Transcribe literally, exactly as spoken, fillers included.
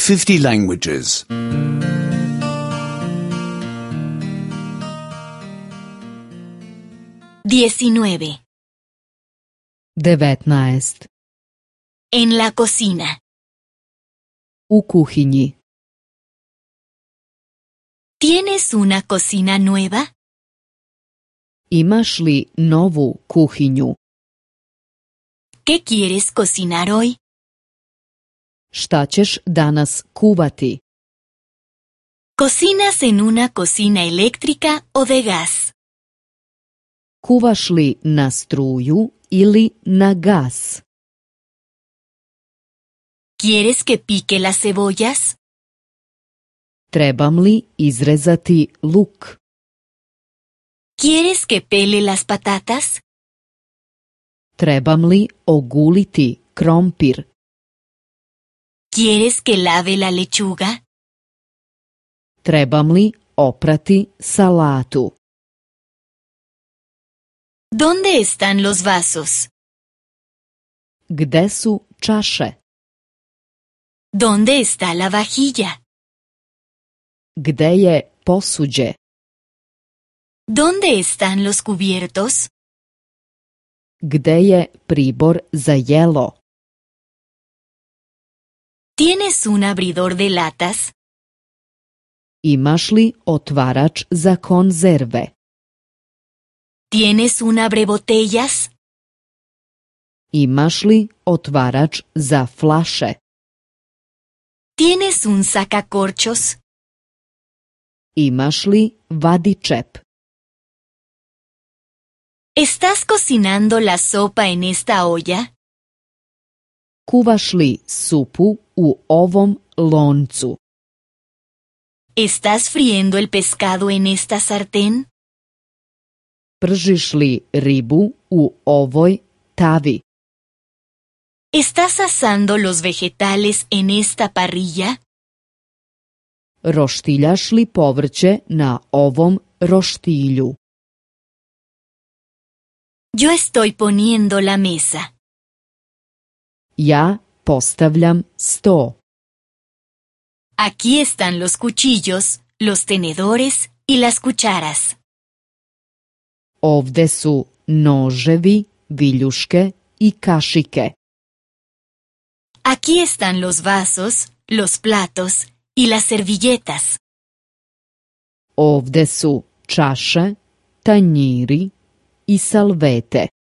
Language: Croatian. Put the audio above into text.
fifty languages. diecinueve. devetnaest. En la cocina. U kuhinji. ¿Tienes una cocina nueva? Imaš li novu kuhinju? ¿Qué quieres cocinar hoy? Šta ćeš danas kuvati? ¿Cocinas en una cocina eléctrica o de gas? Kuvaš li na struju ili na gas? ¿Quieres que pique las cebollas? Trebam li izrezati luk? ¿Quieres que pele las patatas? Trebam li oguliti krompir? ¿Quieres que lave la lechuga? Trebam li oprati salatu? ¿Dónde están los vasos? Gde su čaše? ¿Dónde está la vajilla? Gde je posuđe? ¿Dónde están los cubiertos? Gde je pribor za jelo? ¿Tienes un abridor de latas? Imaš li otvarač za konzerve? ¿Tienes un abrebotellas? Imaš li otvarač za flaše? ¿Tienes un sacacorchos? Imaš li vadičep? ¿Estás cocinando la sopa en esta olla? Kuvaš li supu u ovom loncu? ¿Estás friendo el pescado en esta sartén? Pržiš li ribu u ovoj tavi? ¿Estás asando los vegetales en esta parrilla? Roštiljaš li povrće na ovom roštilju? Yo estoy poniendo la mesa. Ja postavljam sto. Aquí están los cuchillos, los tenedores y las cucharas. Ovde su noževi, viljuške i kašike. Aquí están los vasos, los platos y las servilletas. Ovde su čaše, tanjiri i salvete.